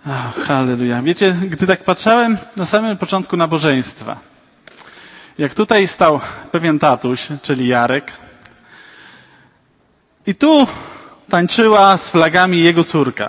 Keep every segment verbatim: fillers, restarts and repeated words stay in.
Oh, halleluja. Wiecie, gdy tak patrzałem na samym początku nabożeństwa, jak tutaj stał pewien tatuś, czyli Jarek, i tu tańczyła z flagami jego córka.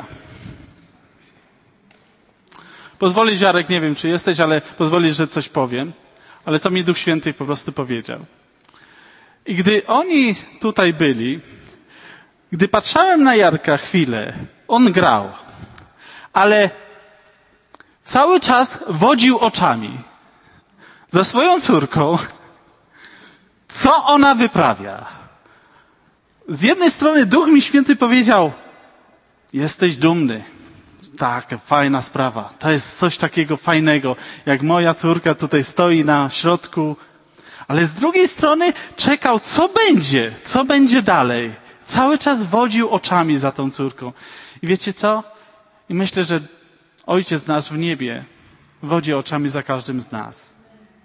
Pozwolisz, Jarek, nie wiem, czy jesteś, ale pozwolisz, że coś powiem, ale co mi Duch Święty po prostu powiedział. I gdy oni tutaj byli, gdy patrzałem na Jarka chwilę, on grał, ale cały czas wodził oczami za swoją córką, co ona wyprawia. Z jednej strony Duch mi Święty powiedział, jesteś dumny. Tak, fajna sprawa. To jest coś takiego fajnego, jak moja córka tutaj stoi na środku. Ale z drugiej strony czekał, co będzie, co będzie dalej. Cały czas wodził oczami za tą córką. I wiecie co? I myślę, że Ojciec nasz w niebie wodzi oczami za każdym z nas.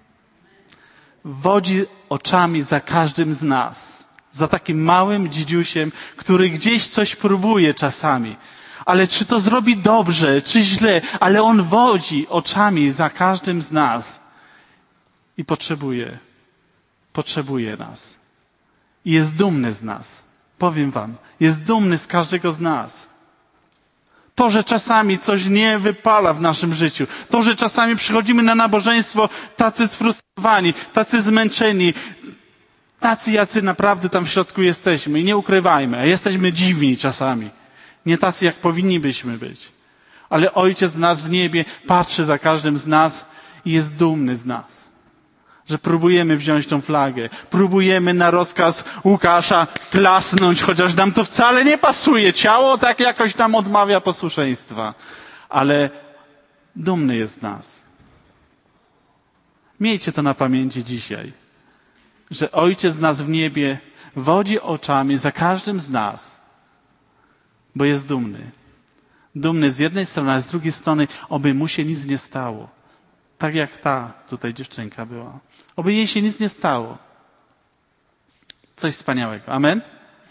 Wodzi oczami za każdym z nas. Za takim małym dzidziusiem, który gdzieś coś próbuje czasami. Ale czy to zrobi dobrze, czy źle, ale on wodzi oczami za każdym z nas. I potrzebuje, potrzebuje nas. I jest dumny z nas. Powiem wam, jest dumny z każdego z nas. To, że czasami coś nie wypala w naszym życiu, to, że czasami przychodzimy na nabożeństwo tacy sfrustrowani, tacy zmęczeni, tacy jacy naprawdę tam w środku jesteśmy i nie ukrywajmy, a jesteśmy dziwni czasami. Nie tacy, jak powinni byśmy być. Ale Ojciec nas w niebie patrzy za każdym z nas i jest dumny z nas. Że próbujemy wziąć tą flagę. Próbujemy na rozkaz Łukasza klasnąć, chociaż nam to wcale nie pasuje. Ciało tak jakoś nam odmawia posłuszeństwa. Ale dumny jest z nas. Miejcie to na pamięci dzisiaj. Że Ojciec nas w niebie wodzi oczami za każdym z nas. Bo jest dumny. Dumny z jednej strony, a z drugiej strony, oby mu się nic nie stało. Tak jak ta tutaj dziewczynka była. Oby jej się nic nie stało. Coś wspaniałego. Amen?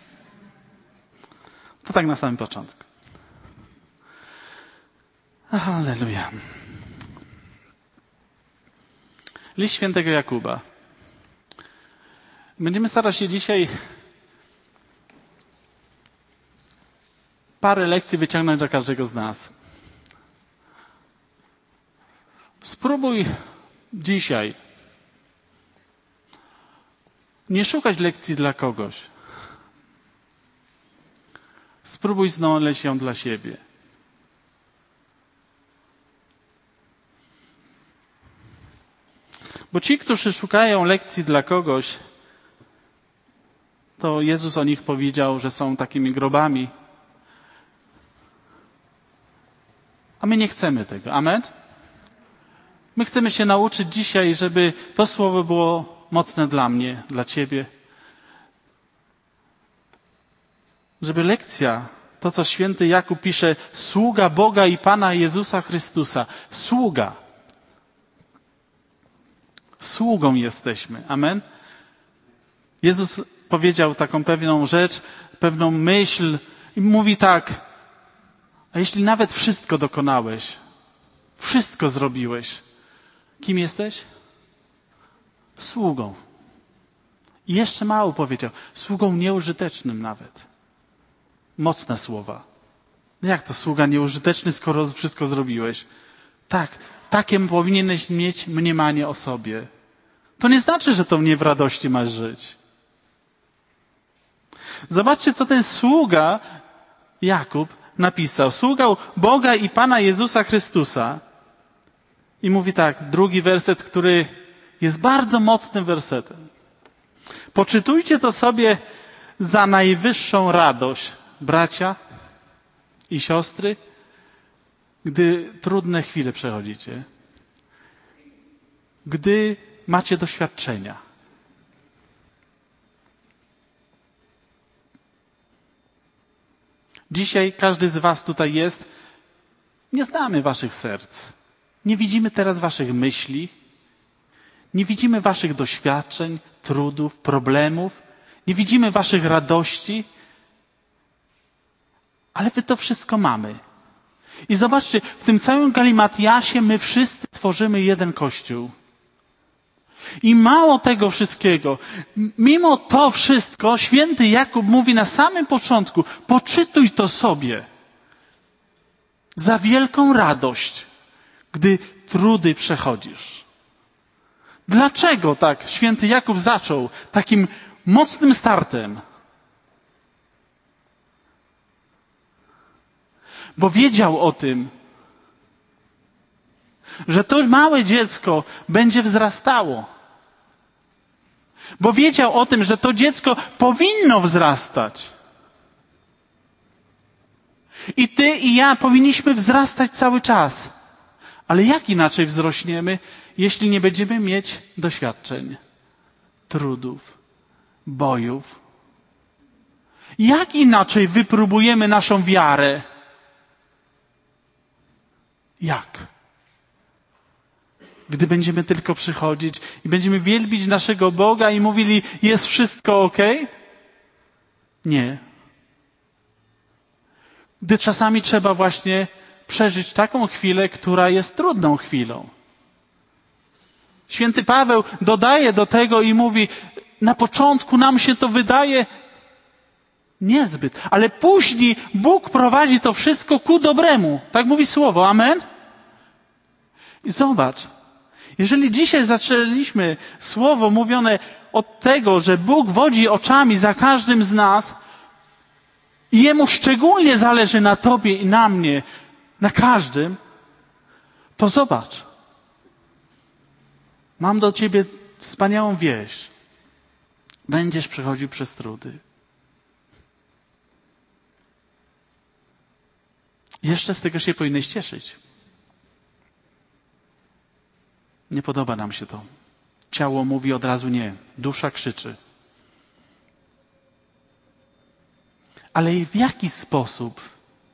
To tak na samym początku. Halleluja. List świętego Jakuba. Będziemy starać się dzisiaj parę lekcji wyciągnąć dla każdego z nas. Spróbuj dzisiaj nie szukać lekcji dla kogoś. Spróbuj znaleźć ją dla siebie. Bo ci, którzy szukają lekcji dla kogoś, to Jezus o nich powiedział, że są takimi grobami. A my nie chcemy tego. Amen? My chcemy się nauczyć dzisiaj, żeby to słowo było mocne dla mnie, dla ciebie. Żeby lekcja, to co święty Jakub pisze, sługa Boga i Pana Jezusa Chrystusa. Sługa. Sługą jesteśmy. Amen? Jezus powiedział taką pewną rzecz, pewną myśl i mówi tak, a jeśli nawet wszystko dokonałeś, wszystko zrobiłeś, kim jesteś? Sługą. I jeszcze mało powiedział, sługą nieużytecznym nawet. Mocne słowa. Jak to sługa nieużyteczny, skoro wszystko zrobiłeś? Tak, takie powinieneś mieć mniemanie o sobie. To nie znaczy, że to nie w radości masz żyć. Zobaczcie, co ten sługa Jakub napisał. Sługał Boga i Pana Jezusa Chrystusa. I mówi tak, drugi werset, który jest bardzo mocnym wersetem. Poczytujcie to sobie za najwyższą radość, bracia i siostry, gdy trudne chwile przechodzicie. Gdy macie doświadczenia. Dzisiaj każdy z was tutaj jest. Nie znamy waszych serc. Nie widzimy teraz waszych myśli. Nie widzimy waszych doświadczeń, trudów, problemów. Nie widzimy waszych radości. Ale wy to wszystko mamy. I zobaczcie, w tym całym galimatiasie my wszyscy tworzymy jeden Kościół. I mało tego wszystkiego, mimo to wszystko, święty Jakub mówi na samym początku, poczytuj to sobie za wielką radość, gdy trudy przechodzisz. Dlaczego tak święty Jakub zaczął takim mocnym startem? Bo wiedział o tym, że to małe dziecko będzie wzrastało. Bo wiedział o tym, że to dziecko powinno wzrastać. I ty i ja powinniśmy wzrastać cały czas. Ale jak inaczej wzrośniemy, jeśli nie będziemy mieć doświadczeń, trudów, bojów? Jak inaczej wypróbujemy naszą wiarę? Jak? Gdy będziemy tylko przychodzić i będziemy wielbić naszego Boga i mówili, jest wszystko ok? Nie. Gdy czasami trzeba właśnie przeżyć taką chwilę, która jest trudną chwilą. Święty Paweł dodaje do tego i mówi, na początku nam się to wydaje niezbyt, ale później Bóg prowadzi to wszystko ku dobremu. Tak mówi słowo. Amen? I zobacz, jeżeli dzisiaj zaczęliśmy słowo mówione od tego, że Bóg wodzi oczami za każdym z nas i Jemu szczególnie zależy na tobie i na mnie, na każdym, to zobacz. Mam do ciebie wspaniałą wieść. Będziesz przechodził przez trudy. Jeszcze z tego się powinieneś cieszyć. Nie podoba nam się to. Ciało mówi od razu nie. Dusza krzyczy. Ale w jaki sposób?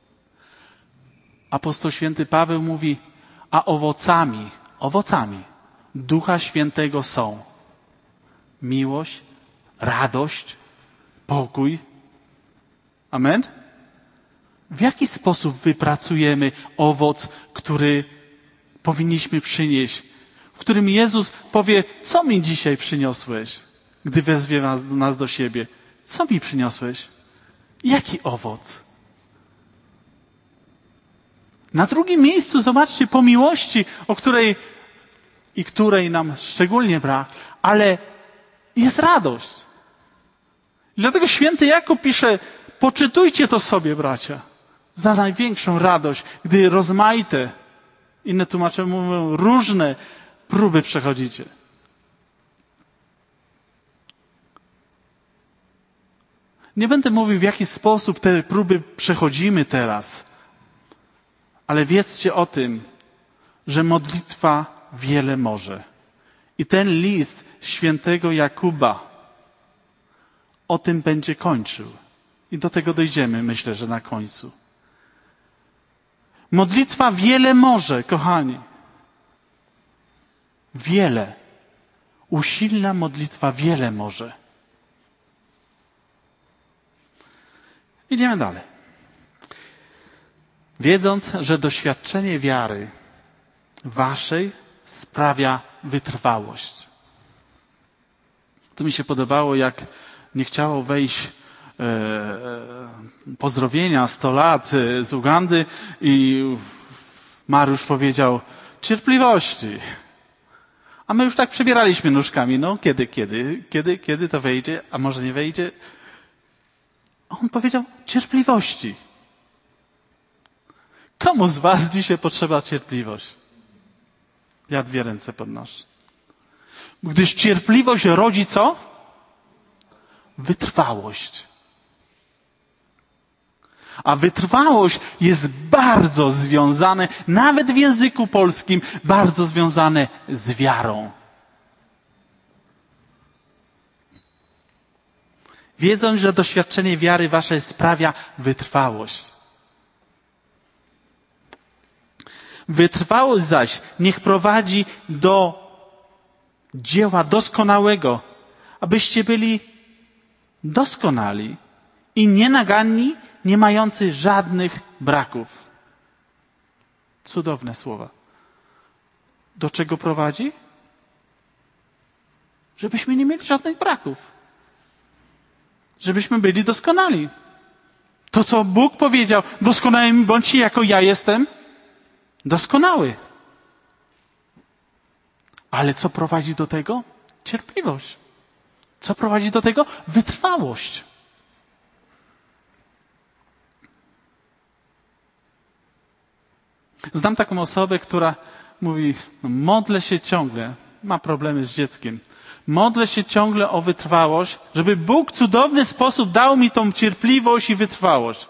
Apostoł święty Paweł mówi, a owocami, owocami Ducha Świętego są miłość, radość, pokój. Amen? W jaki sposób wypracujemy owoc, który powinniśmy przynieść? W którym Jezus powie, co mi dzisiaj przyniosłeś, gdy wezwie nas, nas do siebie? Co mi przyniosłeś? Jaki owoc? Na drugim miejscu, zobaczcie, po miłości, o której i której nam szczególnie brak, ale jest radość. Dlatego święty Jakub pisze, poczytujcie to sobie, bracia, za największą radość, gdy rozmaite, inne tłumacze mówią, różne próby przechodzicie. Nie będę mówił, w jaki sposób te próby przechodzimy teraz, ale wiedzcie o tym, że modlitwa wiele może. I ten list świętego Jakuba o tym będzie kończył. I do tego dojdziemy, myślę, że na końcu. Modlitwa wiele może, kochani. Wiele. Usilna modlitwa wiele może. Idziemy dalej. Wiedząc, że doświadczenie wiary waszej sprawia wytrwałość. To mi się podobało, jak nie chciało wejść e, e, pozdrowienia sto lat z Ugandy i Mariusz powiedział cierpliwości. A my już tak przebieraliśmy nóżkami. No kiedy, kiedy, kiedy, kiedy to wejdzie, a może nie wejdzie? A on powiedział cierpliwości. Komu z was dzisiaj potrzeba cierpliwość? Ja dwie ręce podnoszę. Gdyż cierpliwość rodzi co? Wytrwałość. A wytrwałość jest bardzo związane, nawet w języku polskim, bardzo związane z wiarą. Wiedząc, że doświadczenie wiary waszej sprawia wytrwałość. Wytrwałość zaś niech prowadzi do dzieła doskonałego, abyście byli doskonali i nienaganni, nie mający żadnych braków. Cudowne słowa. Do czego prowadzi? Żebyśmy nie mieli żadnych braków. Żebyśmy byli doskonali. To, co Bóg powiedział, doskonałymi bądźcie, jako ja jestem doskonały. Ale co prowadzi do tego? Cierpliwość. Co prowadzi do tego? Wytrwałość. Znam taką osobę, która mówi, no, modlę się ciągle, ma problemy z dzieckiem. Modlę się ciągle o wytrwałość, żeby Bóg w cudowny sposób dał mi tą cierpliwość i wytrwałość.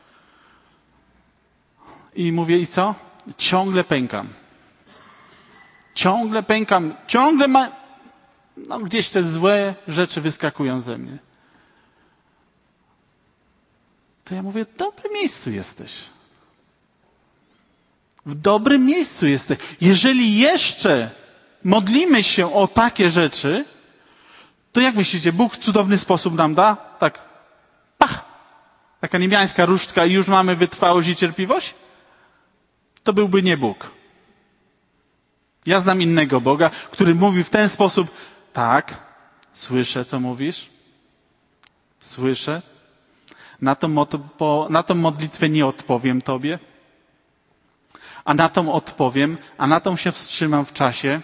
I mówię, i co? Ciągle pękam. Ciągle pękam. Ciągle ma... No, gdzieś te złe rzeczy wyskakują ze mnie. To ja mówię, w dobrym miejscu jesteś. W dobrym miejscu jesteś. Jeżeli jeszcze modlimy się o takie rzeczy, to jak myślicie, Bóg w cudowny sposób nam da? Tak, pach! Taka niebiańska różdżka i już mamy wytrwałość i cierpliwość? To byłby nie Bóg. Ja znam innego Boga, który mówi w ten sposób, tak, słyszę, co mówisz, słyszę, na tą, mo- na tą modlitwę nie odpowiem Tobie, a na tą odpowiem, a na tą się wstrzymam w czasie,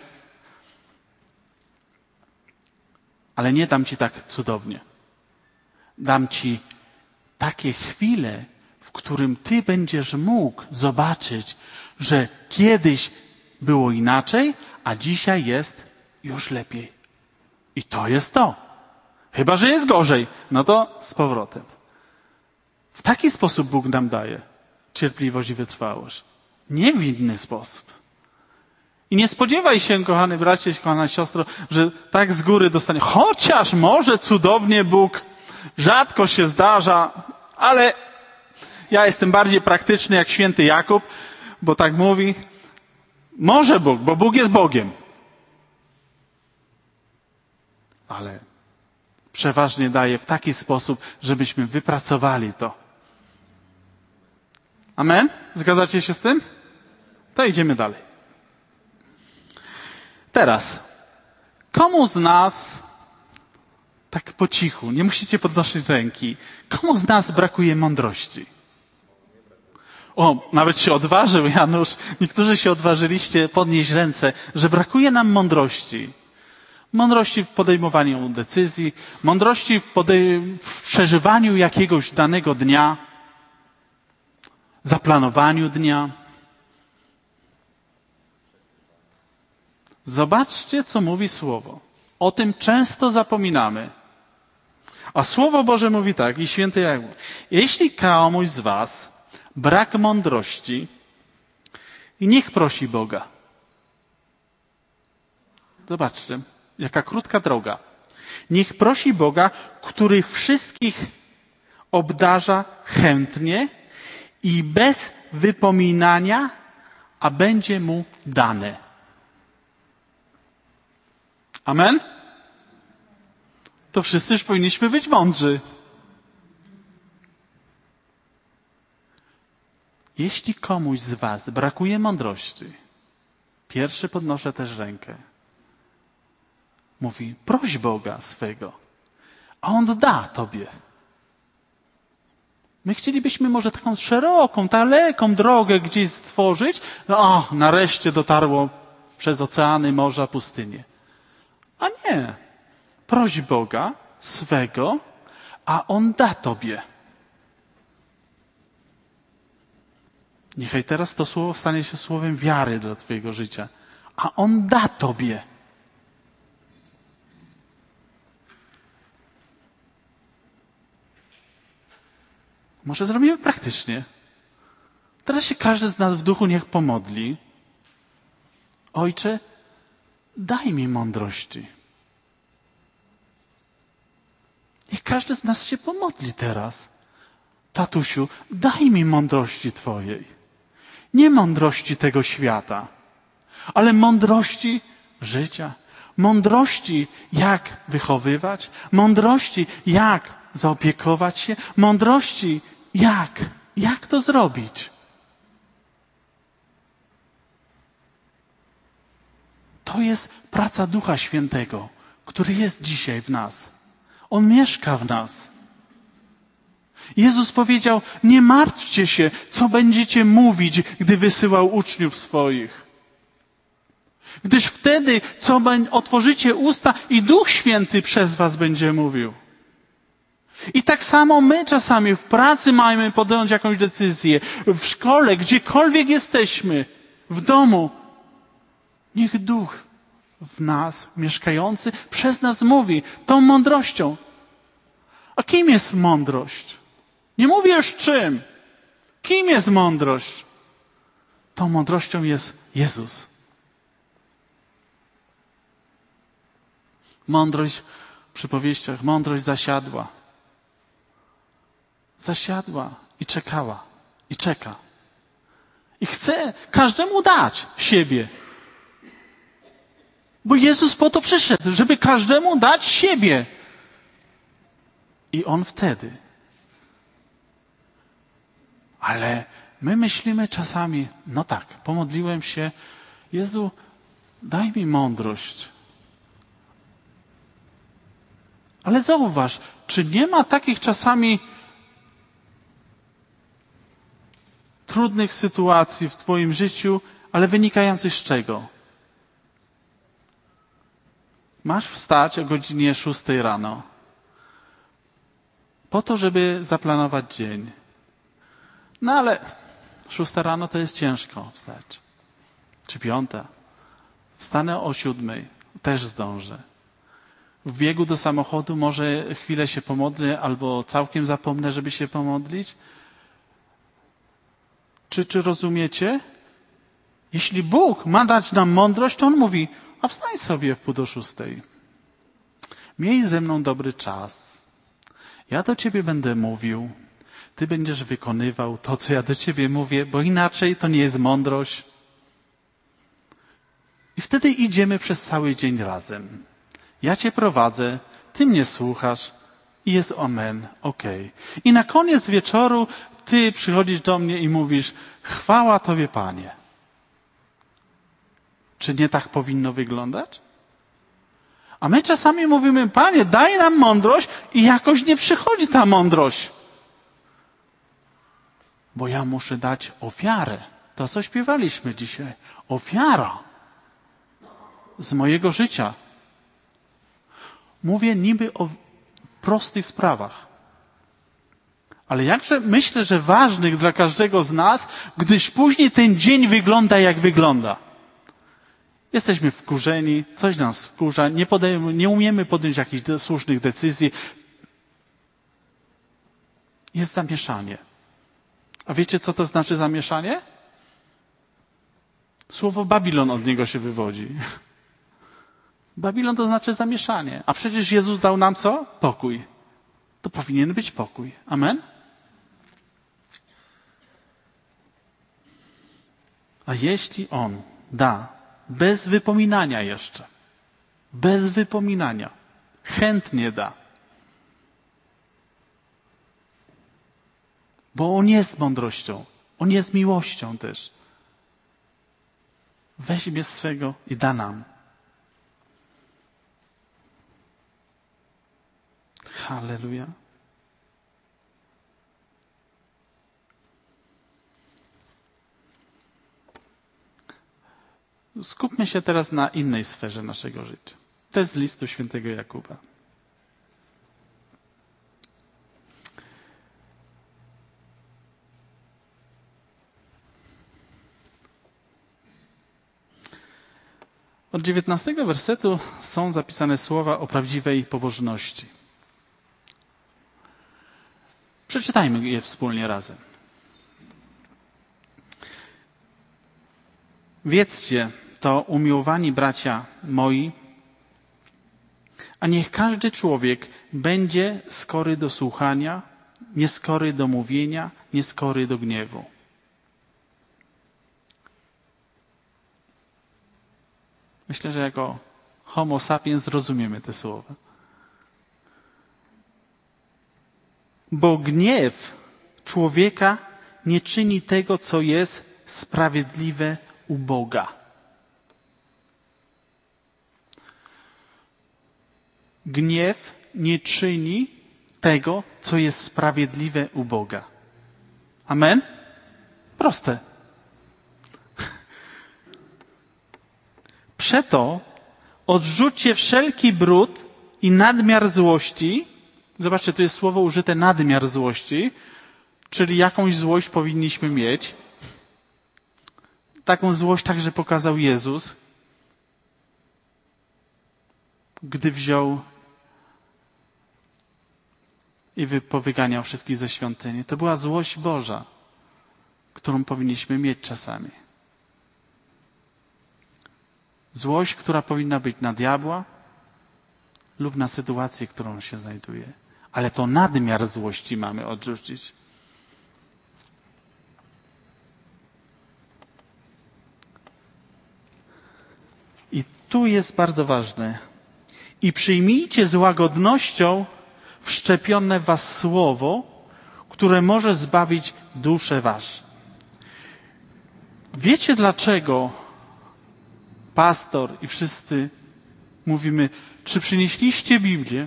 ale nie dam Ci tak cudownie. Dam Ci takie chwile, w którym Ty będziesz mógł zobaczyć, że kiedyś było inaczej, a dzisiaj jest już lepiej. I to jest to. Chyba że jest gorzej, no to z powrotem. W taki sposób Bóg nam daje cierpliwość i wytrwałość. Nie w inny sposób. I nie spodziewaj się, kochany bracie, kochana siostro, że tak z góry dostanie. Chociaż może cudownie Bóg, rzadko się zdarza, ale ja jestem bardziej praktyczny jak święty Jakub, bo tak mówi. Może Bóg, bo Bóg jest Bogiem. Ale przeważnie daje w taki sposób, żebyśmy wypracowali to. Amen? Zgadzacie się z tym? To idziemy dalej. Teraz, komu z nas, tak po cichu, nie musicie podnosić ręki, komu z nas brakuje mądrości? O, nawet się odważył Janusz. Niektórzy się odważyliście podnieść ręce, że brakuje nam mądrości. Mądrości w podejmowaniu decyzji, mądrości w, podej- w przeżywaniu jakiegoś danego dnia, zaplanowaniu dnia. Zobaczcie, co mówi Słowo. O tym często zapominamy. A Słowo Boże mówi tak, i święty Jakub. Jeśli komuś z was brak mądrości, niech prosi Boga. Zobaczcie, jaka krótka droga. Niech prosi Boga, który wszystkich obdarza chętnie i bez wypominania, a będzie mu dane. Amen? To wszyscy już powinniśmy być mądrzy. Jeśli komuś z was brakuje mądrości, pierwszy podnoszę też rękę. Mówi, proś Boga swego, a On da tobie. My chcielibyśmy może taką szeroką, daleką drogę gdzieś stworzyć. No, o, nareszcie dotarło przez oceany, morza, pustynie. A nie. Proś Boga swego, a On da tobie. Niechaj teraz to słowo stanie się słowem wiary dla twojego życia. A On da tobie. Może zrobimy praktycznie. Teraz się każdy z nas w duchu niech pomodli. Ojcze, daj mi mądrości. Niech każdy z nas się pomodli teraz. Tatusiu, daj mi mądrości Twojej. Nie mądrości tego świata, ale mądrości życia. Mądrości, jak wychowywać. Mądrości, jak zaopiekować się. Mądrości, jak, jak to zrobić. to jest praca Ducha Świętego, który jest dzisiaj w nas. On mieszka w nas. Jezus powiedział, nie martwcie się, co będziecie mówić, gdy wysyłał uczniów swoich. Gdyż wtedy, co otworzycie usta i Duch Święty przez was będzie mówił. I tak samo my czasami w pracy mamy podjąć jakąś decyzję, w szkole, gdziekolwiek jesteśmy, w domu. Niech Duch w nas mieszkający przez nas mówi tą mądrością. A kim jest mądrość? Nie mówię już czym. Kim jest mądrość? Tą mądrością jest Jezus. Mądrość w przypowieściach, mądrość zasiadła. Zasiadła i czekała. I czeka. I chce każdemu dać siebie. Bo Jezus po to przyszedł, żeby każdemu dać siebie. I On wtedy. Ale my myślimy czasami, no tak, pomodliłem się, Jezu, daj mi mądrość. Ale zauważ, czy nie ma takich czasami trudnych sytuacji w twoim życiu, ale wynikających z czego? Masz wstać o godzinie szóstej rano. Po to, żeby zaplanować dzień. No ale szósta rano to jest ciężko wstać. Czy piąta. Wstanę o siódmej. Też zdążę. W biegu do samochodu może chwilę się pomodlę albo całkiem zapomnę, żeby się pomodlić. Czy, czy rozumiecie? Jeśli Bóg ma dać nam mądrość, to On mówi, a wstań sobie w pół do szóstej. Miej ze mną dobry czas. Ja do ciebie będę mówił. Ty będziesz wykonywał to, co ja do ciebie mówię, bo inaczej to nie jest mądrość. I wtedy idziemy przez cały dzień razem. Ja cię prowadzę, ty mnie słuchasz i jest amen, okej. Okay. I na koniec wieczoru ty przychodzisz do mnie i mówisz, chwała Tobie, Panie. Czy nie tak powinno wyglądać? A my czasami mówimy, Panie, daj nam mądrość i jakoś nie przychodzi ta mądrość. Bo ja muszę dać ofiarę. To, co śpiewaliśmy dzisiaj. Ofiara z mojego życia. Mówię niby o prostych sprawach. Ale jakże myślę, że ważnych dla każdego z nas, gdyż później ten dzień wygląda jak wygląda. Jesteśmy wkurzeni, coś nas wkurza, nie, podejm- nie umiemy podjąć jakichś de- słusznych decyzji. Jest zamieszanie. A wiecie, co to znaczy zamieszanie? Słowo Babilon od niego się wywodzi. Babilon to znaczy zamieszanie. A przecież Jezus dał nam co? Pokój. To powinien być pokój. Amen? A jeśli On da, bez wypominania jeszcze, bez wypominania, chętnie da, bo On jest mądrością, On jest miłością też, weźmie swego i da nam. Halleluja. Skupmy się teraz na innej sferze naszego życia. To jest z listu świętego Jakuba. Od dziewiętnastego wersetu są zapisane słowa o prawdziwej pobożności. Przeczytajmy je wspólnie razem. Wiedzcie to, umiłowani bracia moi, a niech każdy człowiek będzie skory do słuchania, nieskory do mówienia, nieskory do gniewu. Myślę, że jako homo sapiens rozumiemy te słowa. Bo gniew człowieka nie czyni tego, co jest sprawiedliwe u Boga. Gniew nie czyni tego, co jest sprawiedliwe u Boga. Amen? Proste. Przeto odrzućcie wszelki brud i nadmiar złości. Zobaczcie, tu jest słowo użyte nadmiar złości, czyli jakąś złość powinniśmy mieć. Taką złość także pokazał Jezus, gdy wziął i powyganiał wszystkich ze świątyni. To była złość Boża, którą powinniśmy mieć czasami. Złość, która powinna być na diabła lub na sytuację, w którą się znajduje. Ale to nadmiar złości mamy odrzucić. I tu jest bardzo ważne. I przyjmijcie z łagodnością wszczepione w was słowo, które może zbawić dusze wasze. Wiecie dlaczego pastor i wszyscy mówimy, czy przynieśliście Biblię?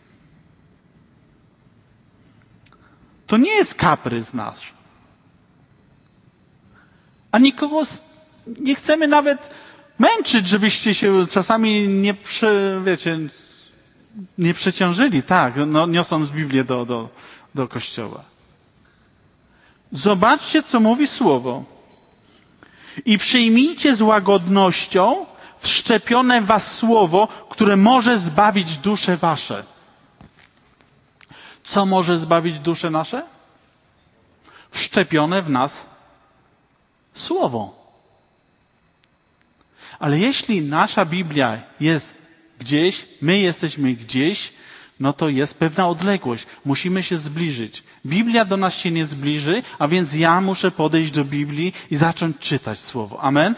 To nie jest kaprys nasz. A nikogo nie chcemy nawet męczyć, żebyście się czasami nie, prze, wiecie, nie przeciążyli, tak, no, niosąc Biblię do, do, do kościoła. Zobaczcie, co mówi Słowo. I przyjmijcie z łagodnością wszczepione w was Słowo, które może zbawić dusze wasze. Co może zbawić dusze nasze? Wszczepione w nas Słowo. Ale jeśli nasza Biblia jest gdzieś, my jesteśmy gdzieś, no to jest pewna odległość. Musimy się zbliżyć. Biblia do nas się nie zbliży, a więc ja muszę podejść do Biblii i zacząć czytać Słowo. Amen?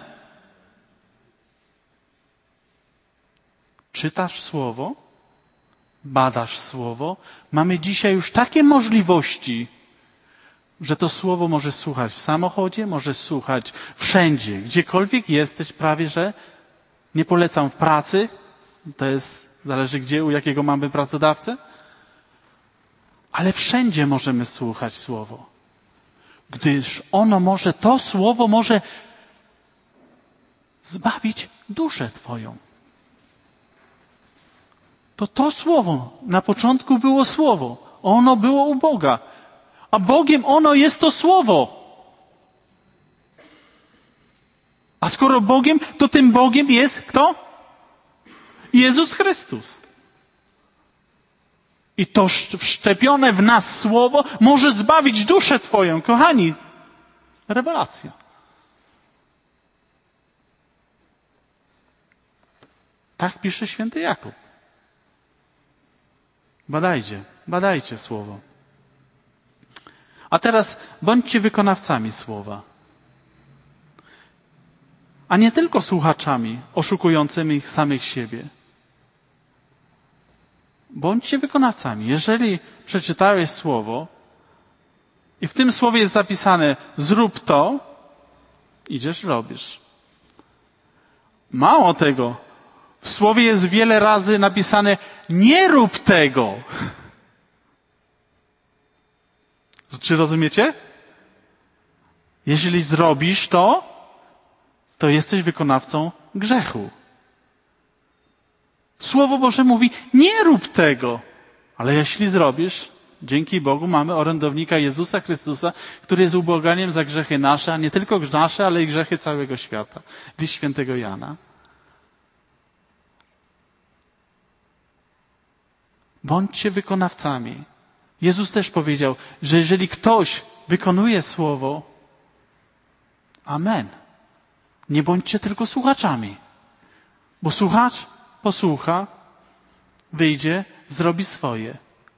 Czytasz Słowo? Badasz Słowo? Mamy dzisiaj już takie możliwości, że to Słowo może słuchać w samochodzie, może słuchać wszędzie, gdziekolwiek jesteś, prawie że nie polecam w pracy, to jest, zależy gdzie, u jakiego mamy pracodawcę, ale wszędzie możemy słuchać Słowo, gdyż ono może, to Słowo może zbawić duszę twoją. To to Słowo, na początku było Słowo, ono było u Boga. A Bogiem ono jest to Słowo. A skoro Bogiem, to tym Bogiem jest kto? Jezus Chrystus. I to wszczepione w nas Słowo może zbawić duszę twoją. Kochani, rewelacja. Tak pisze święty Jakub. Badajcie, badajcie Słowo. A teraz bądźcie wykonawcami Słowa. A nie tylko słuchaczami oszukującymi samych siebie. Bądźcie wykonawcami. Jeżeli przeczytałeś Słowo i w tym Słowie jest zapisane zrób to, idziesz, robisz. Mało tego, w Słowie jest wiele razy napisane nie rób tego. Czy rozumiecie? Jeżeli zrobisz to, to jesteś wykonawcą grzechu. Słowo Boże mówi, nie rób tego. Ale jeśli zrobisz, dzięki Bogu mamy orędownika Jezusa Chrystusa, który jest ubłaganiem za grzechy nasze, a nie tylko nasze, ale i grzechy całego świata. List świętego Jana. Bądźcie wykonawcami. Jezus też powiedział, że jeżeli ktoś wykonuje Słowo, amen. Nie bądźcie tylko słuchaczami. Bo słuchacz posłucha, wyjdzie, zrobi swoje.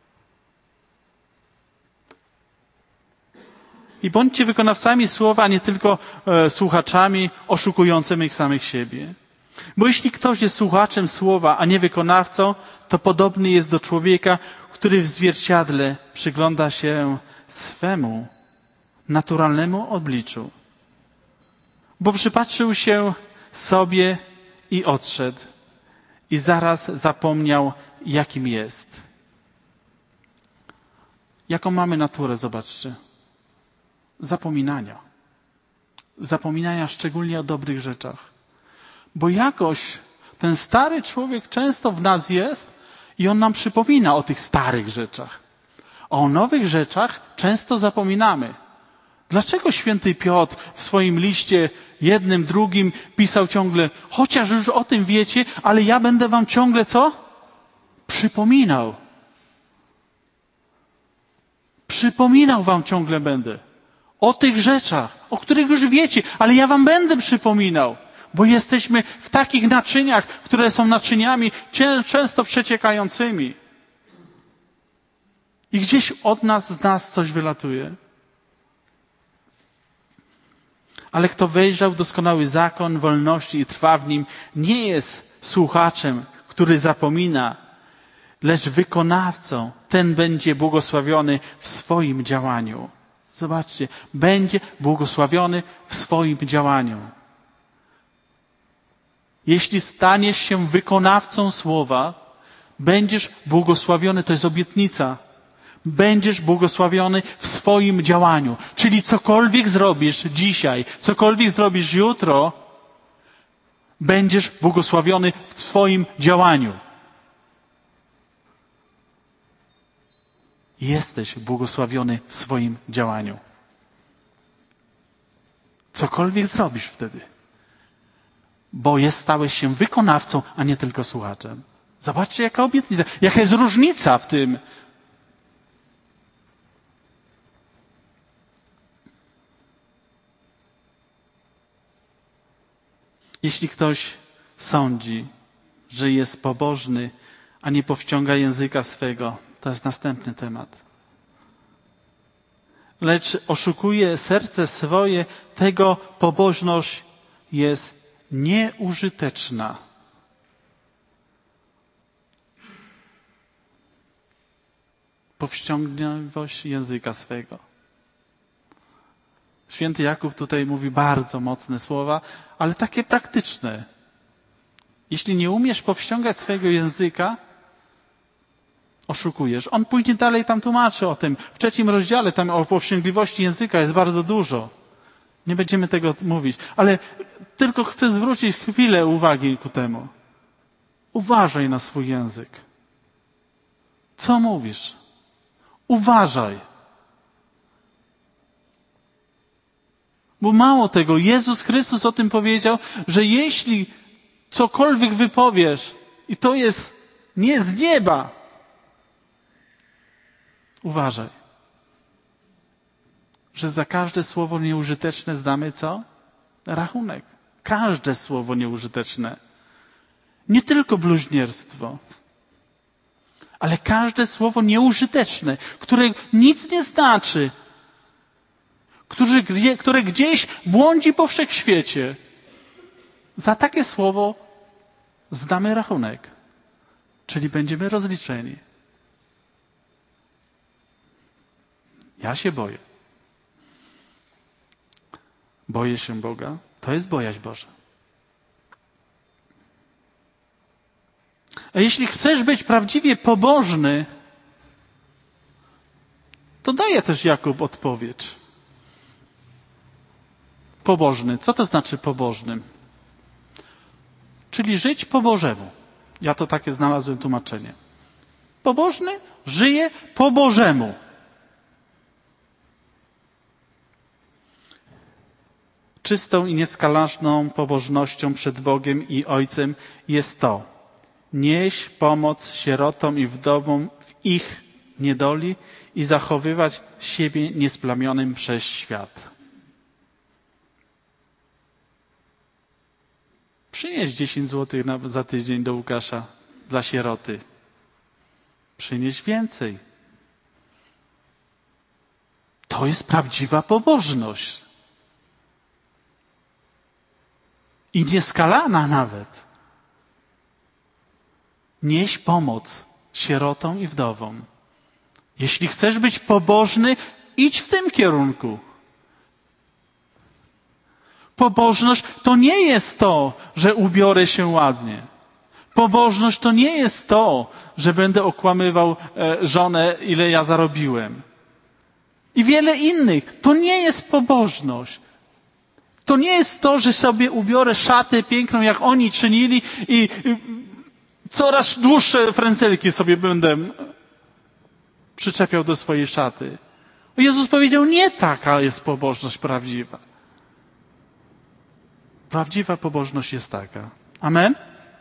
I bądźcie wykonawcami Słowa, a nie tylko e, słuchaczami oszukującymi samych siebie. Bo jeśli ktoś jest słuchaczem Słowa, a nie wykonawcą, to podobny jest do człowieka, który w zwierciadle przygląda się swemu naturalnemu obliczu. Bo przypatrzył się sobie i odszedł. I zaraz zapomniał, jakim jest. Jaką mamy naturę, zobaczcie. Zapominania. Zapominania szczególnie o dobrych rzeczach. Bo jakoś ten stary człowiek często w nas jest i on nam przypomina o tych starych rzeczach. A o nowych rzeczach często zapominamy. Dlaczego święty Piotr w swoim liście jednym, drugim pisał ciągle, chociaż już o tym wiecie, ale ja będę wam ciągle co? Przypominał. Przypominał wam ciągle będę. O tych rzeczach, o których już wiecie, ale ja wam będę przypominał. Bo jesteśmy w takich naczyniach, które są naczyniami często przeciekającymi. I gdzieś od nas, z nas coś wylatuje. Ale kto wejrzał w doskonały zakon wolności i trwa w nim, nie jest słuchaczem, który zapomina, lecz wykonawcą. Ten będzie błogosławiony w swoim działaniu. Zobaczcie, będzie błogosławiony w swoim działaniu. Jeśli staniesz się wykonawcą słowa, będziesz błogosławiony, to jest obietnica. Będziesz błogosławiony w swoim działaniu. Czyli cokolwiek zrobisz dzisiaj, cokolwiek zrobisz jutro, będziesz błogosławiony w swoim działaniu. Jesteś błogosławiony w swoim działaniu. Cokolwiek zrobisz wtedy. Bo jest, stałeś się wykonawcą, a nie tylko słuchaczem. Zobaczcie, jaka obietnica, jaka jest różnica w tym. Jeśli ktoś sądzi, że jest pobożny, a nie powściąga języka swego, to jest następny temat. Lecz oszukuje serce swoje, tego pobożność jest nieużyteczna. Powściągliwość języka swego. Święty Jakub tutaj mówi bardzo mocne słowa, ale takie praktyczne. Jeśli nie umiesz powściągać swojego języka, oszukujesz. On później dalej tam tłumaczy o tym. W trzecim rozdziale tam o powściągliwości języka jest bardzo dużo. Nie będziemy tego mówić, ale tylko chcę zwrócić chwilę uwagi ku temu. Uważaj na swój język. Co mówisz? Uważaj. Bo mało tego, Jezus Chrystus o tym powiedział, że jeśli cokolwiek wypowiesz i to jest nie z nieba, uważaj, że za każde słowo nieużyteczne zdamy co? Rachunek. Każde słowo nieużyteczne. Nie tylko bluźnierstwo, ale każde słowo nieużyteczne, które nic nie znaczy, które, które gdzieś błądzi po wszechświecie. Za takie słowo zdamy rachunek, czyli będziemy rozliczeni. Ja się boję. Boję się Boga. To jest bojaźń Boża. A jeśli chcesz być prawdziwie pobożny, to daje też Jakub odpowiedź. Pobożny. Co to znaczy pobożnym? Czyli żyć po Bożemu. Ja to takie znalazłem tłumaczenie. Pobożny żyje po Bożemu. Czystą i nieskalaczną pobożnością przed Bogiem i Ojcem jest to: nieść pomoc sierotom i wdowom w ich niedoli i zachowywać siebie niesplamionym przez świat. Przynieś dziesięć złotych na, za tydzień do Łukasza dla sieroty. Przynieś więcej. To jest prawdziwa pobożność. I nieskalana nawet. Nieś pomoc sierotom i wdowom. Jeśli chcesz być pobożny, idź w tym kierunku. Pobożność to nie jest to, że ubiorę się ładnie. Pobożność to nie jest to, że będę okłamywał żonę, ile ja zarobiłem. I wiele innych. To nie jest pobożność. To nie jest to, że sobie ubiorę szatę piękną, jak oni czynili i coraz dłuższe frędzelki sobie będę przyczepiał do swojej szaty. Jezus powiedział, nie taka jest pobożność prawdziwa. Prawdziwa pobożność jest taka. Amen?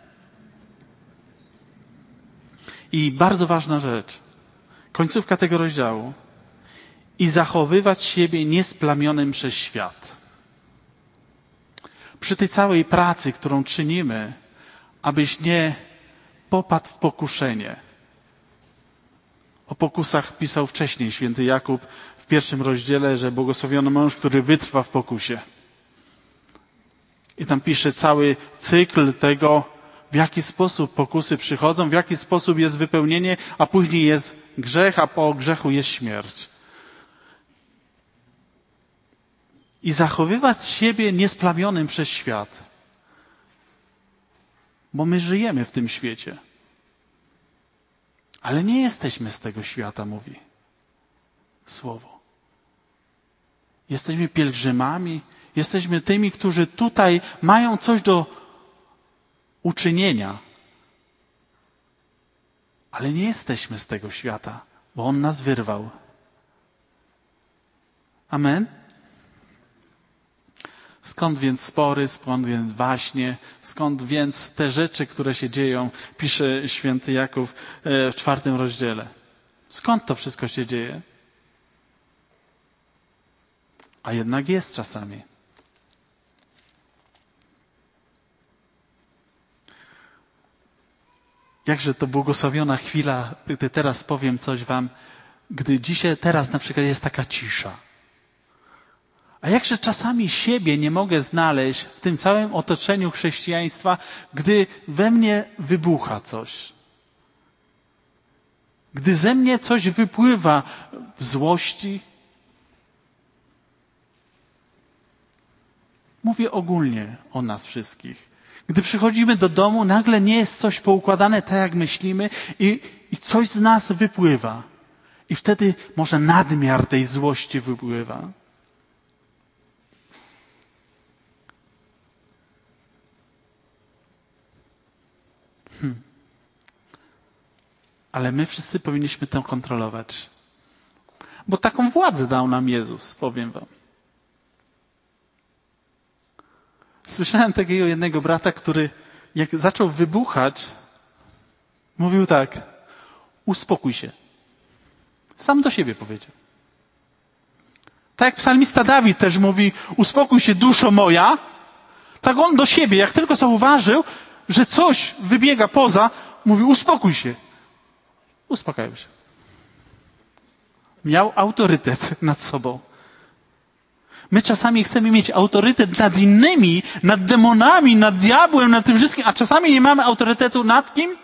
I bardzo ważna rzecz. Końcówka tego rozdziału. I zachowywać siebie niesplamionym przez świat. Przy tej całej pracy, którą czynimy, abyś nie popadł w pokuszenie. O pokusach pisał wcześniej święty Jakub w pierwszym rozdziale, że błogosławiony mąż, który wytrwa w pokusie. I tam pisze cały cykl tego, w jaki sposób pokusy przychodzą, w jaki sposób jest wypełnienie, a później jest grzech, a po grzechu jest śmierć. I zachowywać siebie niesplamionym przez świat. Bo my żyjemy w tym świecie. Ale nie jesteśmy z tego świata, mówi Słowo. Jesteśmy pielgrzymami, jesteśmy tymi, którzy tutaj mają coś do uczynienia. Ale nie jesteśmy z tego świata, bo On nas wyrwał. Amen? Skąd więc spory, skąd więc waśnie, skąd więc te rzeczy, które się dzieją, pisze święty Jakub w czwartym rozdziale. Skąd to wszystko się dzieje? A jednak jest czasami. Jakże to błogosławiona chwila, gdy teraz powiem coś wam, gdy dzisiaj, teraz na przykład jest taka cisza. A jakże czasami siebie nie mogę znaleźć w tym całym otoczeniu chrześcijaństwa, gdy we mnie wybucha coś. Gdy ze mnie coś wypływa w złości. Mówię ogólnie o nas wszystkich. Gdy przychodzimy do domu, nagle nie jest coś poukładane tak, jak myślimy i, i coś z nas wypływa. I wtedy może nadmiar tej złości wypływa. Hmm. Ale my wszyscy powinniśmy to kontrolować. Bo taką władzę dał nam Jezus, powiem wam. Słyszałem takiego jednego brata, który jak zaczął wybuchać, mówił tak, uspokój się. Sam do siebie powiedział. Tak jak psalmista Dawid też mówi, uspokój się duszo moja, tak on do siebie, jak tylko zauważył, że coś wybiega poza, mówi uspokój się. Uspokajał się. Miał autorytet nad sobą. My czasami chcemy mieć autorytet nad innymi, nad demonami, nad diabłem, nad tym wszystkim, a czasami nie mamy autorytetu nad kim?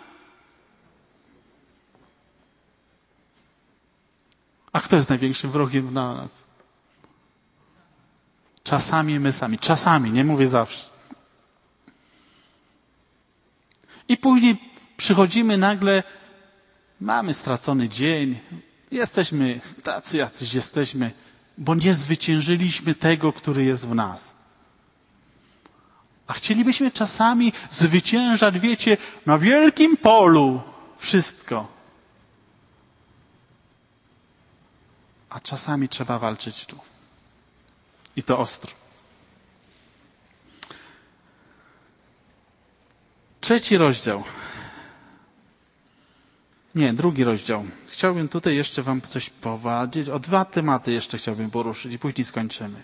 A kto jest największym wrogiem dla nas? Czasami my sami. Czasami, nie mówię zawsze. I później przychodzimy nagle, mamy stracony dzień, jesteśmy tacy, jacyś jesteśmy, bo nie zwyciężyliśmy tego, który jest w nas. A chcielibyśmy czasami zwyciężać, wiecie, na wielkim polu wszystko. A czasami trzeba walczyć tu. I to ostro. Trzeci rozdział. Nie, drugi rozdział. Chciałbym tutaj jeszcze wam coś powiedzieć. O dwa tematy jeszcze chciałbym poruszyć i później skończymy.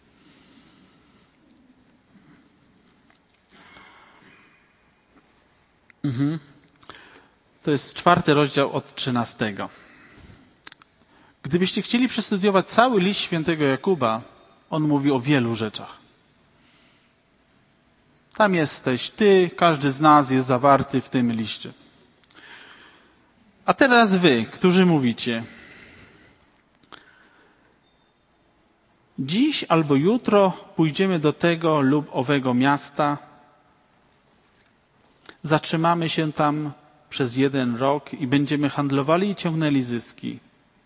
Mhm. To jest czwarty rozdział od trzynastego. Gdybyście chcieli przestudiować cały list świętego Jakuba, on mówi o wielu rzeczach. Tam jesteś ty, każdy z nas jest zawarty w tym liście. A teraz wy, którzy mówicie, dziś albo jutro pójdziemy do tego lub owego miasta, zatrzymamy się tam przez jeden rok i będziemy handlowali i ciągnęli zyski.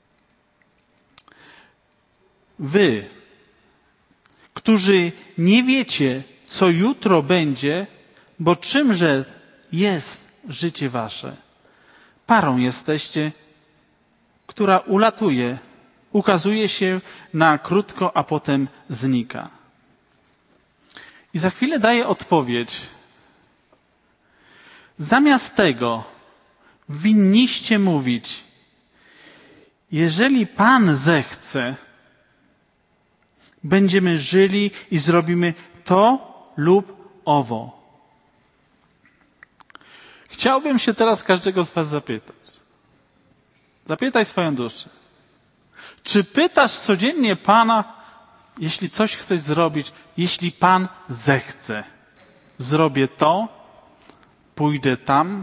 Wy, którzy nie wiecie, co jutro będzie, bo czymże jest życie wasze? Parą jesteście, która ulatuje, ukazuje się na krótko, a potem znika. I za chwilę daję odpowiedź. Zamiast tego winniście mówić, jeżeli Pan zechce, będziemy żyli i zrobimy to lub owo. Chciałbym się teraz każdego z was zapytać. Zapytaj swoją duszę. Czy pytasz codziennie Pana, jeśli coś chcesz zrobić, jeśli Pan zechce, zrobię to, pójdę tam?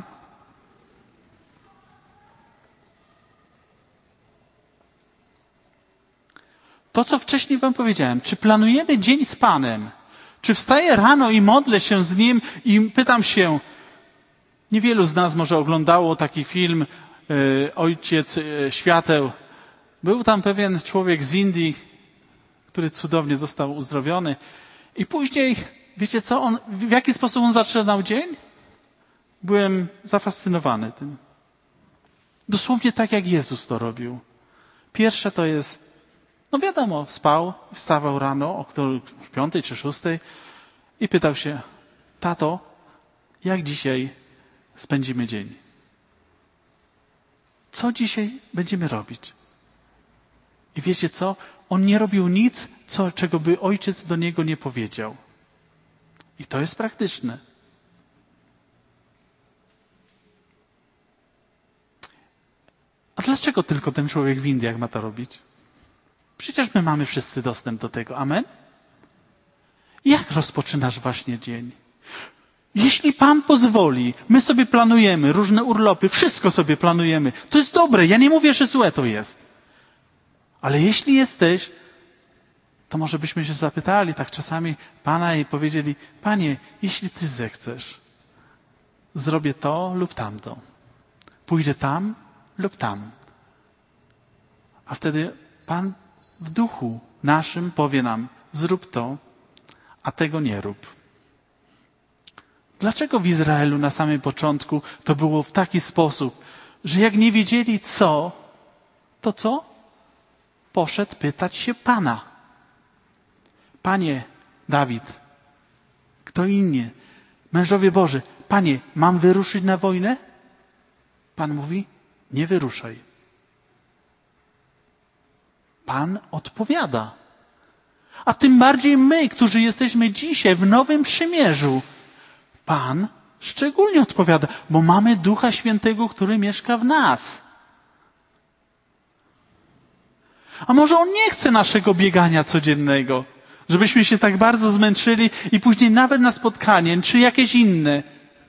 To, co wcześniej wam powiedziałem, czy planujemy dzień z Panem? Czy wstaję rano i modlę się z Nim i pytam się, niewielu z nas może oglądało taki film y, Ojciec y, Świateł. Był tam pewien człowiek z Indii, który cudownie został uzdrowiony. I później, wiecie co, on, w jaki sposób on zaczynał dzień? Byłem zafascynowany tym. Dosłownie tak, jak Jezus to robił. Pierwsze to jest, no wiadomo, spał, wstawał rano, o której, w piątej czy szóstej i pytał się, tato, jak dzisiaj spędzimy dzień? Co dzisiaj będziemy robić? I wiecie co? On nie robił nic, co, czego by ojciec do niego nie powiedział. I to jest praktyczne. A dlaczego tylko ten człowiek w Indiach ma to robić? Przecież my mamy wszyscy dostęp do tego. Amen? Jak rozpoczynasz właśnie dzień? Jeśli Pan pozwoli, my sobie planujemy różne urlopy, wszystko sobie planujemy. To jest dobre, ja nie mówię, że złe to jest. Ale jeśli jesteś, to może byśmy się zapytali tak czasami Pana i powiedzieli, Panie, jeśli Ty zechcesz, zrobię to lub tamto. Pójdę tam lub tam. A wtedy Pan w duchu naszym powie nam, zrób to, a tego nie rób. Dlaczego w Izraelu na samym początku to było w taki sposób, że jak nie wiedzieli co, to co? Poszedł pytać się Pana. Panie, Dawid, kto inny, mężowie Boży, Panie, mam wyruszyć na wojnę? Pan mówi, nie wyruszaj. Pan odpowiada. A tym bardziej my, którzy jesteśmy dzisiaj w Nowym Przymierzu, Pan szczególnie odpowiada, bo mamy Ducha Świętego, który mieszka w nas. A może On nie chce naszego biegania codziennego, żebyśmy się tak bardzo zmęczyli i później nawet na spotkanie, czy jakieś inne,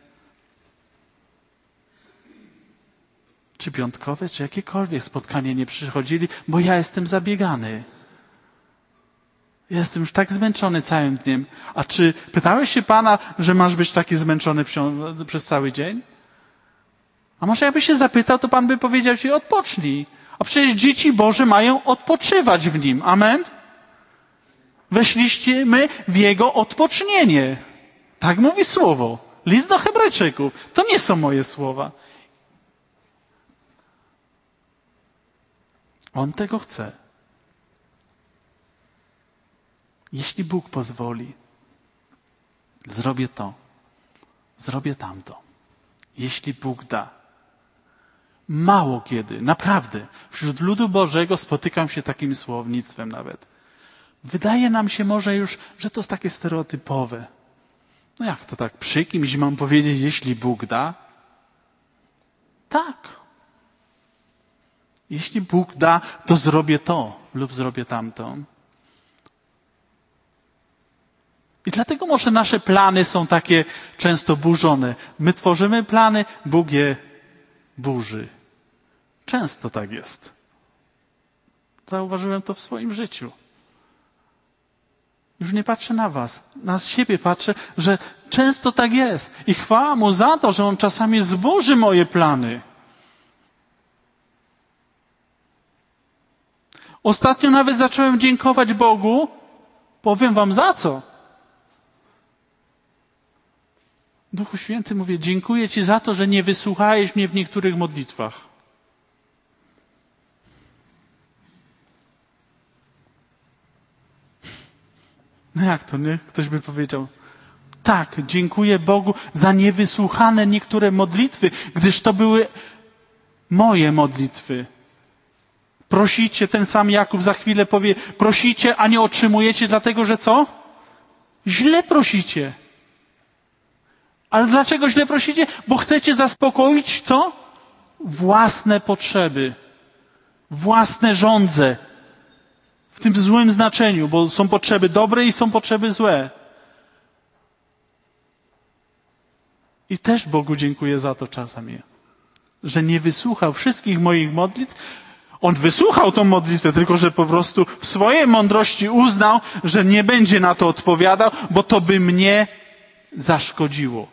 czy piątkowe, czy jakiekolwiek spotkanie nie przychodzili, bo ja jestem zabiegany. Jestem już tak zmęczony całym dniem. A czy pytałeś się Pana, że masz być taki zmęczony przez cały dzień? A może jakbyś się zapytał, to Pan by powiedział ci, odpocznij. A przecież dzieci Boże mają odpoczywać w Nim. Amen? Weszliście my w Jego odpocznienie. Tak mówi Słowo. List do Hebrajczyków. To nie są moje słowa. On tego chce. Jeśli Bóg pozwoli, zrobię to, zrobię tamto. Jeśli Bóg da. Mało kiedy, naprawdę, wśród ludu Bożego spotykam się takim słownictwem nawet. Wydaje nam się może już, że to jest takie stereotypowe. No jak to tak, przy kimś mam powiedzieć, jeśli Bóg da? Tak. Jeśli Bóg da, to zrobię to lub zrobię tamto. I dlatego może nasze plany są takie często burzone. My tworzymy plany, Bóg je burzy. Często tak jest. Zauważyłem to w swoim życiu. Już nie patrzę na was, na siebie patrzę, że często tak jest. I chwała Mu za to, że On czasami zburzy moje plany. Ostatnio nawet zacząłem dziękować Bogu. Powiem wam za co. Duchu Święty, mówię, dziękuję Ci za to, że nie wysłuchałeś mnie w niektórych modlitwach. No jak to, nie? Ktoś by powiedział, tak, dziękuję Bogu za niewysłuchane niektóre modlitwy, gdyż to były moje modlitwy. Prosicie, ten sam Jakub za chwilę powie, prosicie, a nie otrzymujecie, dlatego że co? Źle prosicie. Ale dlaczego źle prosicie? Bo chcecie zaspokoić co? Własne potrzeby. Własne żądze. W tym złym znaczeniu, bo są potrzeby dobre i są potrzeby złe. I też Bogu dziękuję za to czasami, że nie wysłuchał wszystkich moich modlitw. On wysłuchał tą modlitwę, tylko że po prostu w swojej mądrości uznał, że nie będzie na to odpowiadał, bo to by mnie zaszkodziło.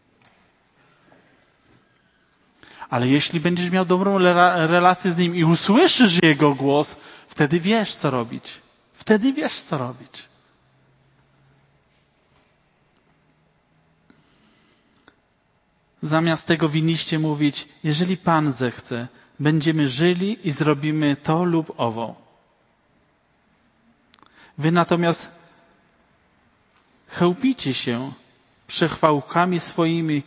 Ale jeśli będziesz miał dobrą relację z Nim i usłyszysz Jego głos, wtedy wiesz, co robić. Wtedy wiesz, co robić. Zamiast tego winniście mówić, jeżeli Pan zechce, będziemy żyli i zrobimy to lub owo. Wy natomiast chełpicie się przechwałkami swoimi.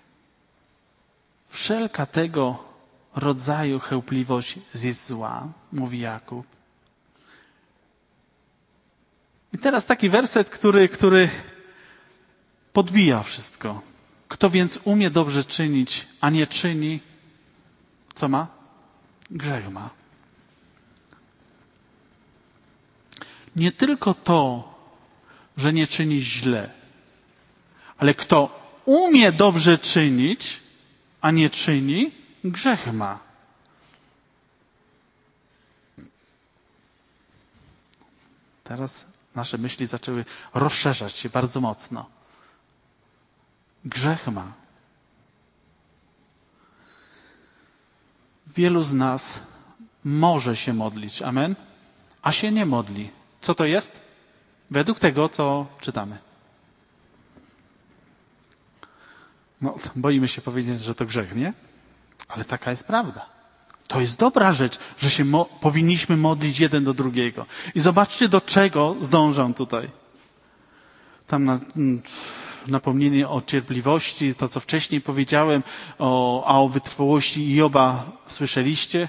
Wszelka tego rodzaju chełpliwość jest zła, mówi Jakub. I teraz taki werset, który, który podbija wszystko. Kto więc umie dobrze czynić, a nie czyni, co ma? Grzech ma. Nie tylko to, że nie czyni źle, ale kto umie dobrze czynić, a nie czyni, grzech ma. Teraz nasze myśli zaczęły rozszerzać się bardzo mocno. Grzech ma. Wielu z nas może się modlić. Amen? A się nie modli. Co to jest? Według tego, co czytamy. No, boimy się powiedzieć, że to grzech, nie? Ale taka jest prawda. To jest dobra rzecz, że się mo- powinniśmy modlić jeden do drugiego. I zobaczcie, do czego zdążam tutaj. Tam na, napomnienie o cierpliwości, to co wcześniej powiedziałem, o, a o wytrwałości Joba słyszeliście?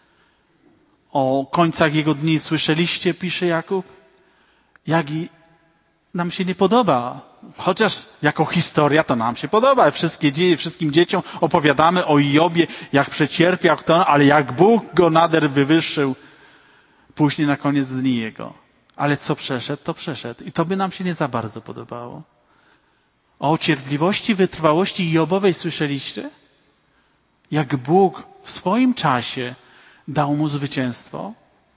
O końcach jego dni słyszeliście, pisze Jakub? Jak i nam się nie podoba. Chociaż jako historia to nam się podoba. Wszystkie dzieje, wszystkim dzieciom opowiadamy o Jobie, jak przecierpiał kto, ale jak Bóg go nader wywyższył później na koniec dni jego. Ale co przeszedł, to przeszedł. I to by nam się nie za bardzo podobało. O cierpliwości, wytrwałości Jobowej słyszeliście? Jak Bóg w swoim czasie dał mu zwycięstwo?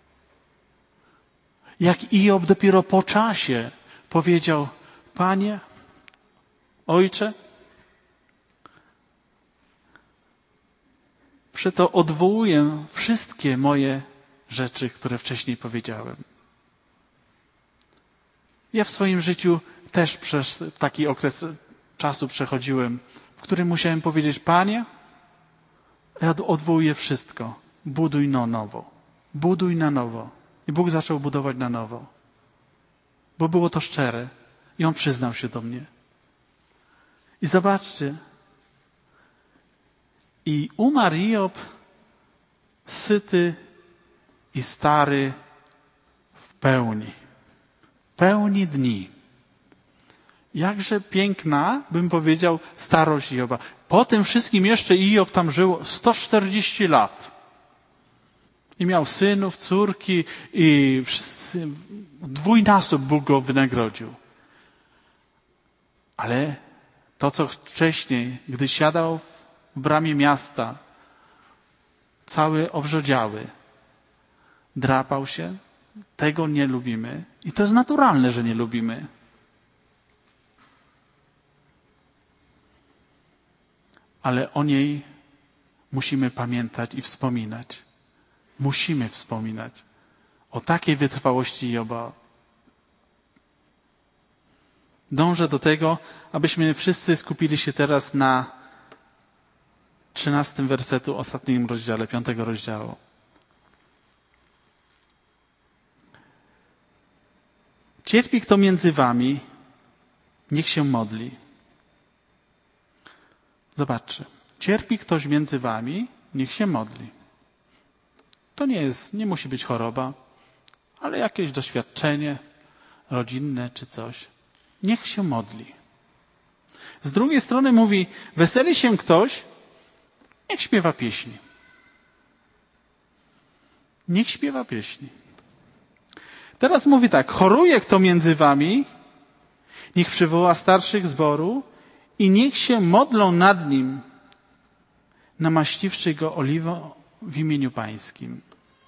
Jak Job dopiero po czasie powiedział, Panie, Ojcze, przeto odwołuję wszystkie moje rzeczy, które wcześniej powiedziałem. Ja w swoim życiu też przez taki okres czasu przechodziłem, w którym musiałem powiedzieć, Panie, ja odwołuję wszystko, buduj na nowo, buduj na nowo. I Bóg zaczął budować na nowo, bo było to szczere i On przyznał się do mnie. I zobaczcie, i umarł Job syty i stary w pełni. Pełni dni. Jakże piękna, bym powiedział, starość Joba. Po tym wszystkim jeszcze Job tam żył sto czterdzieści lat. I miał synów, córki i wszyscy, dwójnasób Bóg go wynagrodził. Ale to, co wcześniej, gdy siadał w bramie miasta, cały owrzodziały, drapał się, tego nie lubimy. I to jest naturalne, że nie lubimy. ale o niej musimy pamiętać i wspominać. Musimy wspominać o takiej wytrwałości Joba. Dążę do tego, abyśmy wszyscy skupili się teraz na trzynastym wersetu, ostatnim rozdziale, piątego rozdziału. Cierpi kto między wami, niech się modli. Zobaczcie. Cierpi ktoś między wami, niech się modli. To nie jest, nie musi być choroba, ale jakieś doświadczenie rodzinne czy coś. Niech się modli. Z drugiej strony mówi, weseli się ktoś, niech śpiewa pieśni. Niech śpiewa pieśni. Teraz mówi tak, choruje kto między wami, niech przywoła starszych zboru i niech się modlą nad nim, namaściwszy go oliwą w imieniu Pańskim.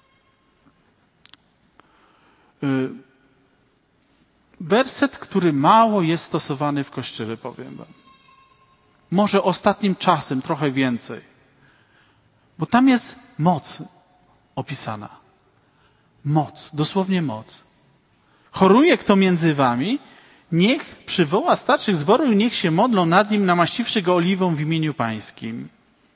Werset, który mało jest stosowany w Kościele, powiem wam. Może ostatnim czasem trochę więcej. Bo tam jest moc opisana. Moc, dosłownie moc. Choruje kto między wami, niech przywoła starszych zboru i niech się modlą nad nim, namaściwszy go oliwą w imieniu Pańskim.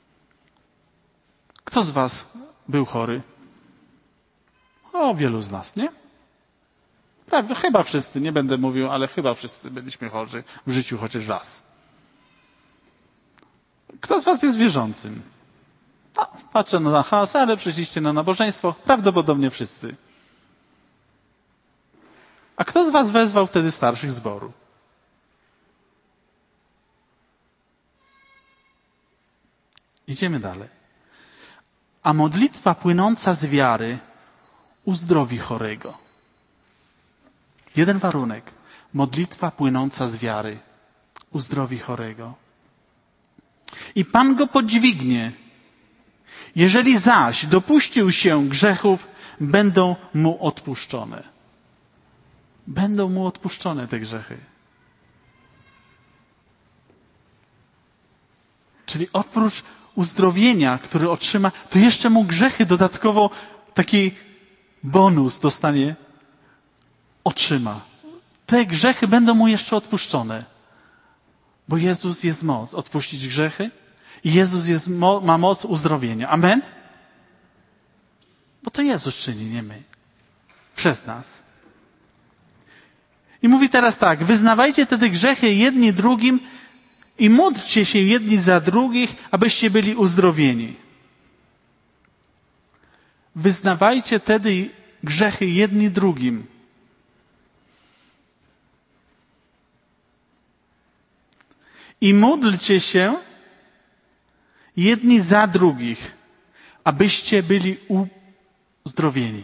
Kto z was był chory? O, wielu z nas, nie? Prawie, chyba wszyscy, nie będę mówił, ale chyba wszyscy byliśmy chorzy w życiu chociaż raz. Kto z was jest wierzącym? No, patrzę na chaos, ale przyszliście na nabożeństwo. Prawdopodobnie wszyscy. A kto z was wezwał wtedy starszych zboru? Idziemy dalej. A modlitwa płynąca z wiary uzdrowi chorego. Jeden warunek. Modlitwa płynąca z wiary uzdrowi chorego. I Pan go podźwignie. Jeżeli zaś dopuścił się grzechów, będą mu odpuszczone. Będą mu odpuszczone te grzechy. Czyli oprócz uzdrowienia, który otrzyma, to jeszcze mu grzechy dodatkowo taki bonus dostanie, otrzyma. Te grzechy będą mu jeszcze odpuszczone. Bo Jezus jest moc odpuścić grzechy i Jezus jest, ma moc uzdrowienia. Amen? Bo to Jezus czyni, nie my. Przez nas. I mówi teraz tak, wyznawajcie wtedy grzechy jedni drugim i módlcie się jedni za drugich, abyście byli uzdrowieni. Wyznawajcie wtedy grzechy jedni drugim. I módlcie się jedni za drugich, abyście byli uzdrowieni.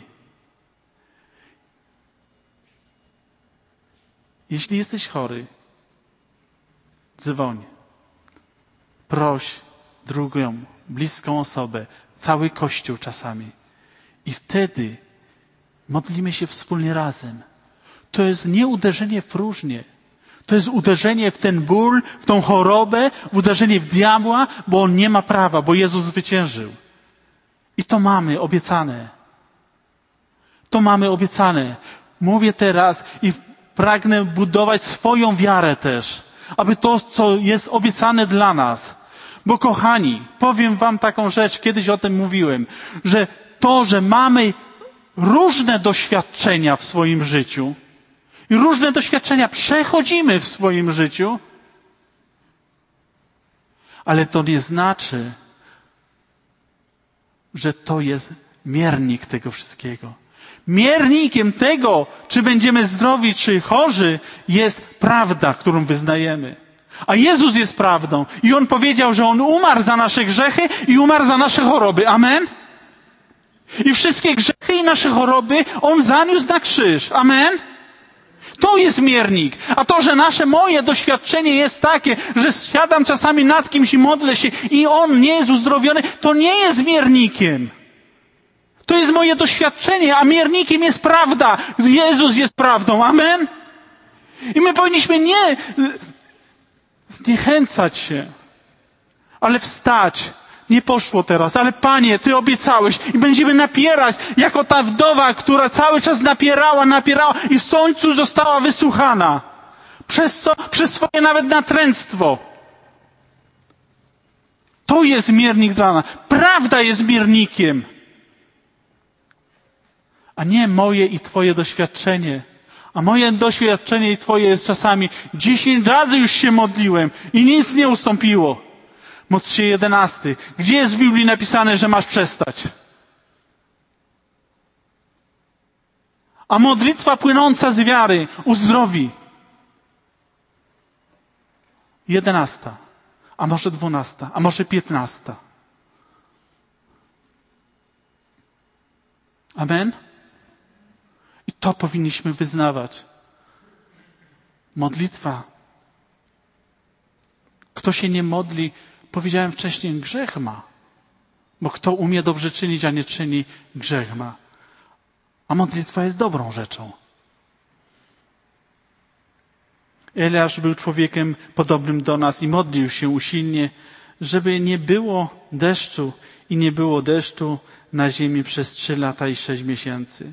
Jeśli jesteś chory, dzwoń. Proś drugą, bliską osobę, cały Kościół czasami. I wtedy modlimy się wspólnie razem. To jest nie uderzenie w próżnię. To jest uderzenie w ten ból, w tą chorobę, uderzenie w diabła, bo on nie ma prawa, bo Jezus zwyciężył. I to mamy obiecane. To mamy obiecane. Mówię teraz i pragnę budować swoją wiarę też, aby to, co jest obiecane dla nas. Bo kochani, powiem wam taką rzecz, kiedyś o tym mówiłem, że to, że mamy różne doświadczenia w swoim życiu i różne doświadczenia przechodzimy w swoim życiu, ale to nie znaczy, że to jest miernik tego wszystkiego. Miernikiem tego, czy będziemy zdrowi, czy chorzy, jest prawda, którą wyznajemy. A Jezus jest prawdą. I On powiedział, że On umarł za nasze grzechy i umarł za nasze choroby. Amen? I wszystkie grzechy i nasze choroby On zaniósł na krzyż. Amen? To jest miernik. A to, że nasze, moje doświadczenie jest takie, że siadam czasami nad kimś i modlę się i on nie jest uzdrowiony, to nie jest miernikiem. To jest moje doświadczenie, a miernikiem jest prawda. Jezus jest prawdą. Amen? I my powinniśmy nie zniechęcać się, ale wstać. Nie poszło teraz, ale Panie, Ty obiecałeś i będziemy napierać, jako ta wdowa, która cały czas napierała, napierała i w końcu została wysłuchana. Przez co? Przez swoje nawet natręctwo. To jest miernik dla nas. Prawda jest miernikiem, a nie moje i Twoje doświadczenie. A moje doświadczenie i Twoje jest czasami dziesięć razy już się modliłem i nic nie ustąpiło. Módl się jedenasty. Gdzie jest w Biblii napisane, że masz przestać? A modlitwa płynąca z wiary uzdrowi. Jedenasta. A może dwunasta. A może piętnasta. Amen? I to powinniśmy wyznawać. Modlitwa. Kto się nie modli, powiedziałem wcześniej, grzech ma. Bo kto umie dobrze czynić, a nie czyni, grzech ma. A modlitwa jest dobrą rzeczą. Eliasz był człowiekiem podobnym do nas i modlił się usilnie, żeby nie było deszczu i nie było deszczu na ziemi przez trzy lata i sześć miesięcy.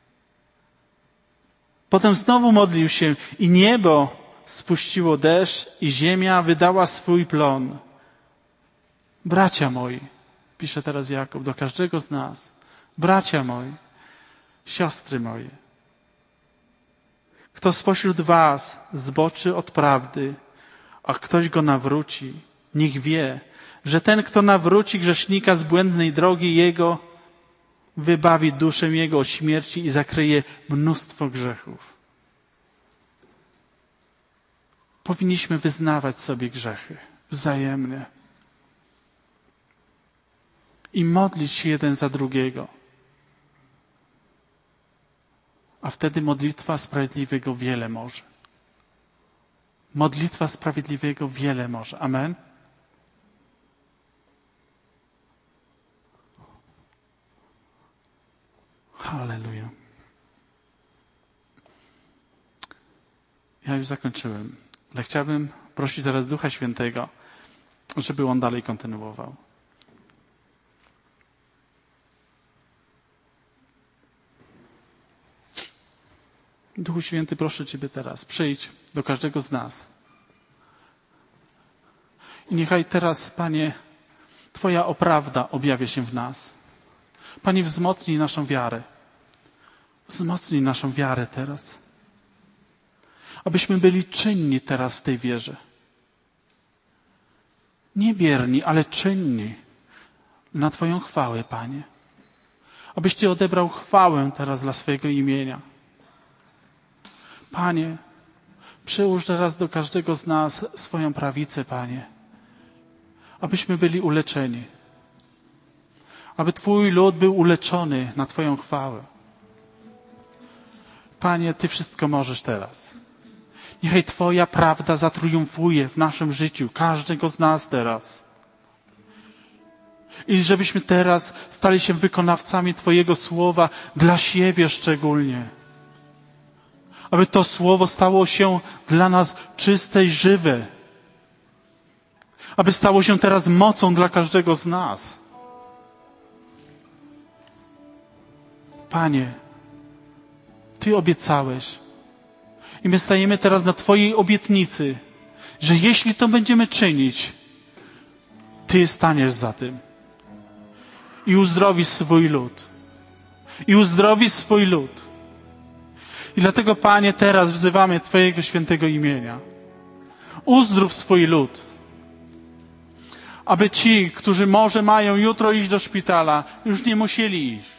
Potem znowu modlił się i niebo spuściło deszcz i ziemia wydała swój plon. Bracia moi, pisze teraz Jakub do każdego z nas, bracia moi, siostry moje, kto spośród was zboczy od prawdy, a ktoś go nawróci, niech wie, że ten, kto nawróci grzesznika z błędnej drogi jego, wybawi duszę jego od śmierci i zakryje mnóstwo grzechów. Powinniśmy wyznawać sobie grzechy wzajemnie i modlić się jeden za drugiego. A wtedy modlitwa sprawiedliwego wiele może. Modlitwa sprawiedliwego wiele może. Amen? Halleluja. Ja już zakończyłem, ale chciałbym prosić zaraz Ducha Świętego, żeby On dalej kontynuował. Duchu Święty, proszę Ciebie teraz, przyjdź do każdego z nas. I niechaj teraz, Panie, Twoja oprawda objawia się w nas. Panie, wzmocnij naszą wiarę. Wzmocnij naszą wiarę teraz. Abyśmy byli czynni teraz w tej wierze. Nie bierni, ale czynni na Twoją chwałę, Panie. Abyś Ty odebrał chwałę teraz dla swojego imienia. Panie, przyłóż teraz do każdego z nas swoją prawicę, Panie. Abyśmy byli uleczeni. Aby Twój lud był uleczony na Twoją chwałę. Panie, Ty wszystko możesz teraz. Niechaj Twoja prawda zatriumfuje w naszym życiu, każdego z nas teraz. I żebyśmy teraz stali się wykonawcami Twojego słowa dla siebie szczególnie. Aby to słowo stało się dla nas czyste i żywe. Aby stało się teraz mocą dla każdego z nas. Panie, Ty obiecałeś i my stajemy teraz na Twojej obietnicy, że jeśli to będziemy czynić, Ty staniesz za tym i uzdrowisz swój lud. I uzdrowisz swój lud. I dlatego, Panie, teraz wzywamy Twojego świętego imienia. Uzdrów swój lud. Aby ci, którzy może mają jutro iść do szpitala, już nie musieli iść.